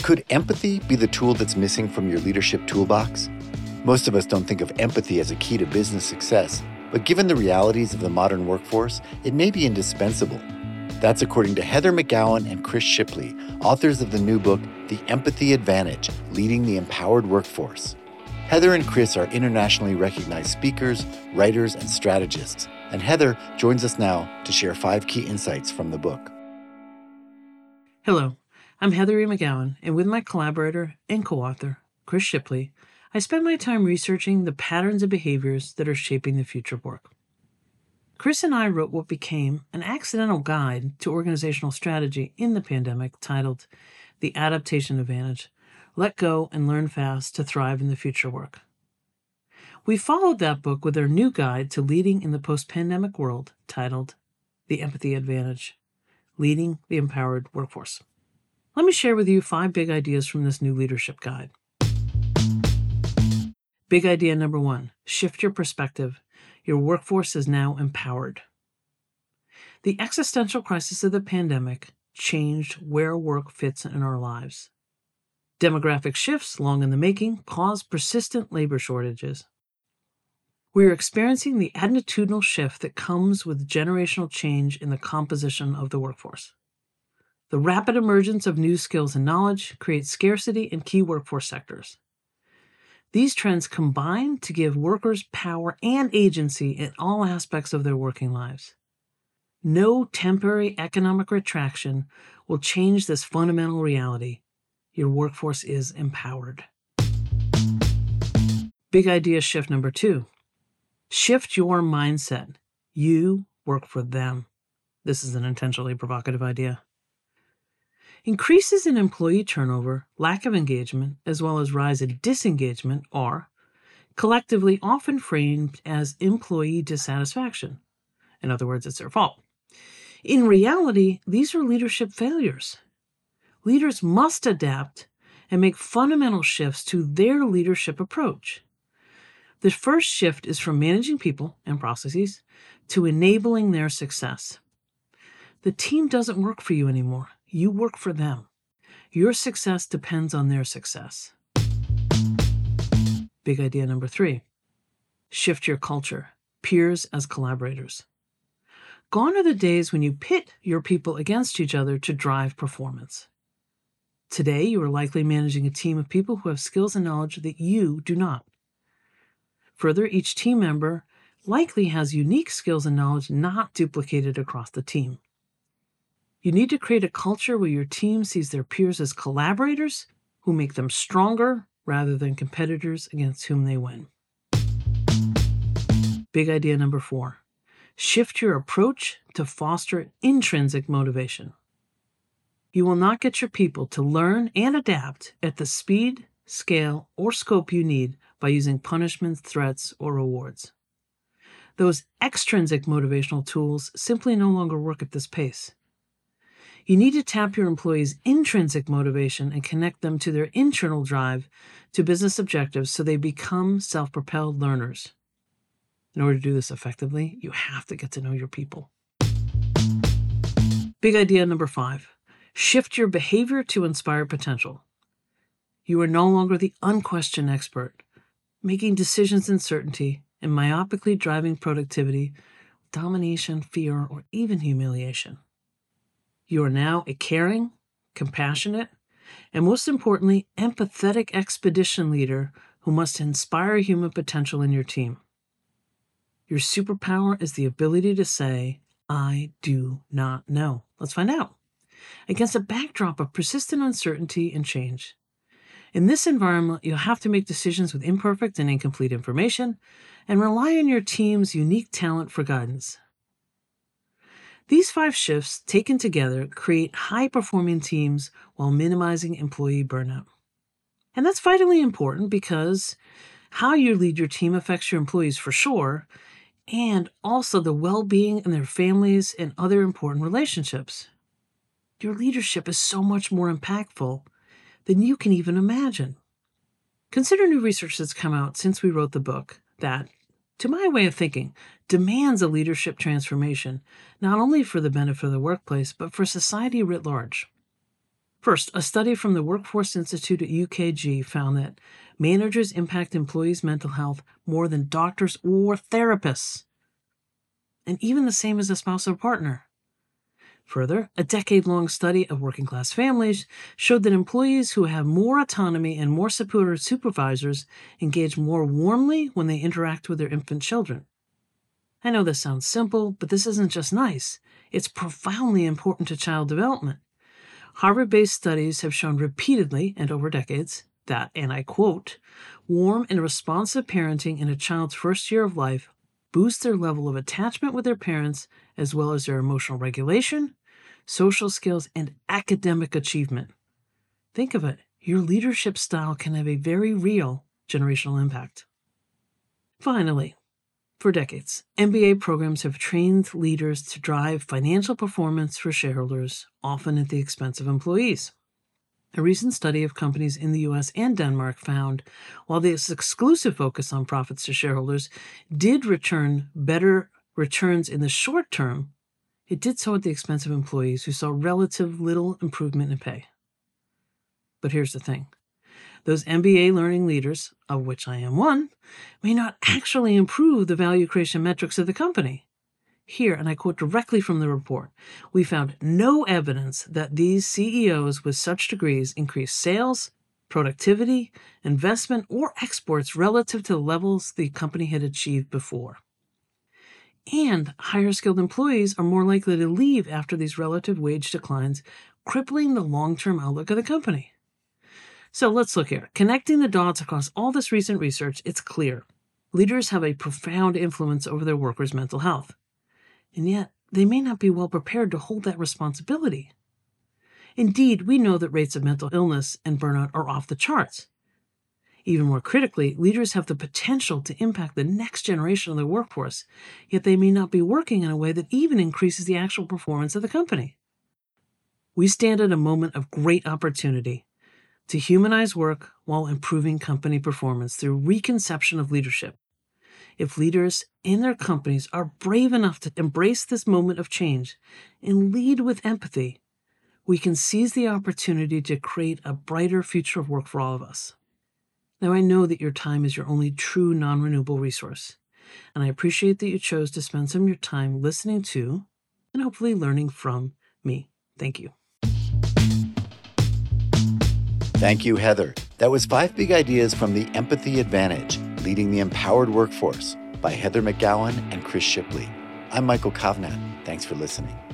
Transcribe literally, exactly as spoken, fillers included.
Could empathy be the tool that's missing from your leadership toolbox? Most of us don't think of empathy as a key to business success, but given the realities of the modern workforce, it may be indispensable. That's according to Heather McGowan and Chris Shipley, authors of the new book, The Empathy Advantage: Leading the Empowered Workforce. Heather and Chris are internationally recognized speakers, writers, and strategists, and Heather joins us now to share five key insights from the book. Hello, I'm Heather E. McGowan, and with my collaborator and co-author, Chris Shipley, I spend my time researching the patterns and behaviors that are shaping the future of work. Chris and I wrote what became an accidental guide to organizational strategy in the pandemic titled The Adaptation Advantage: Let Go and Learn Fast to Thrive in the Future of Work. We followed that book with our new guide to leading in the post-pandemic world titled The Empathy Advantage: Leading the Empowered Workforce. Let me share with you five big ideas from this new leadership guide. Big idea number one, shift your perspective. Your workforce is now empowered. The existential crisis of the pandemic changed where work fits in our lives. Demographic shifts, long in the making, caused persistent labor shortages. We're experiencing the attitudinal shift that comes with generational change in the composition of the workforce. The rapid emergence of new skills and knowledge creates scarcity in key workforce sectors. These trends combine to give workers power and agency in all aspects of their working lives. No temporary economic retraction will change this fundamental reality. Your workforce is empowered. Big idea shift number two. Shift your mindset. You work for them. This is an intentionally provocative idea. Increases in employee turnover, lack of engagement, as well as rise in disengagement are collectively often framed as employee dissatisfaction. In other words, it's their fault. In reality, these are leadership failures. Leaders must adapt and make fundamental shifts to their leadership approach. The first shift is from managing people and processes to enabling their success. The team doesn't work for you anymore. You work for them. Your success depends on their success. Big idea number three. Shift your culture. Peers as collaborators. Gone are the days when you pit your people against each other to drive performance. Today, you are likely managing a team of people who have skills and knowledge that you do not. Further, each team member likely has unique skills and knowledge not duplicated across the team. You need to create a culture where your team sees their peers as collaborators who make them stronger rather than competitors against whom they win. Big idea number four. Shift your approach to foster intrinsic motivation. You will not get your people to learn and adapt at the speed, scale, or scope you need by using punishments, threats, or rewards. Those extrinsic motivational tools simply no longer work at this pace. You need to tap your employees' intrinsic motivation and connect them to their internal drive to business objectives so they become self-propelled learners. In order to do this effectively, you have to get to know your people. Big idea number five. Shift your behavior to inspire potential. You are no longer the unquestioned expert, making decisions in certainty and myopically driving productivity, domination, fear, or even humiliation. You are now a caring, compassionate, and most importantly, empathetic expedition leader who must inspire human potential in your team. Your superpower is the ability to say, I do not know. Let's find out. Against a backdrop of persistent uncertainty and change. In this environment, you'll have to make decisions with imperfect and incomplete information and rely on your team's unique talent for guidance. These five shifts, taken together, create high-performing teams while minimizing employee burnout. And that's vitally important because how you lead your team affects your employees for sure, and also the well-being and their families and other important relationships. Your leadership is so much more impactful than you can even imagine. Consider new research that's come out since we wrote the book that, to my way of thinking, demands a leadership transformation, not only for the benefit of the workplace, but for society writ large. First, a study from the Workforce Institute at U K G found that managers impact employees' mental health more than doctors or therapists, and even the same as a spouse or partner. Further, a decade-long study of working-class families showed that employees who have more autonomy and more supportive supervisors engage more warmly when they interact with their infant children. I know this sounds simple, but this isn't just nice. It's profoundly important to child development. Harvard-based studies have shown repeatedly and over decades that, and I quote, warm and responsive parenting in a child's first year of life boosts their level of attachment with their parents, as well as their emotional regulation, social skills, and academic achievement. Think of it. Your leadership style can have a very real generational impact. Finally, for decades, M B A programs have trained leaders to drive financial performance for shareholders, often at the expense of employees. A recent study of companies in the U S and Denmark found, while this exclusive focus on profits to shareholders did return better returns in the short term, it did so at the expense of employees who saw relative little improvement in pay. But here's the thing. Those M B A learning leaders, of which I am one, may not actually improve the value creation metrics of the company. Here, and I quote directly from the report, we found no evidence that these C E Os with such degrees increased sales, productivity, investment, or exports relative to the levels the company had achieved before. And higher skilled employees are more likely to leave after these relative wage declines, crippling the long-term outlook of the company. So let's look here. Connecting the dots across all this recent research, it's clear. Leaders have a profound influence over their workers' mental health. And yet, they may not be well prepared to hold that responsibility. Indeed, we know that rates of mental illness and burnout are off the charts. Even more critically, leaders have the potential to impact the next generation of their workforce, yet they may not be working in a way that even increases the actual performance of the company. We stand at a moment of great opportunity to humanize work while improving company performance through reconception of leadership. If leaders in their companies are brave enough to embrace this moment of change and lead with empathy, we can seize the opportunity to create a brighter future of work for all of us. Now, I know that your time is your only true non-renewable resource, and I appreciate that you chose to spend some of your time listening to and hopefully learning from me. Thank you. Thank you, Heather. That was five big ideas from The Empathy Advantage, Leading the Empowered Workforce by Heather McGowan and Chris Shipley. I'm Michael Kovnat. Thanks for listening.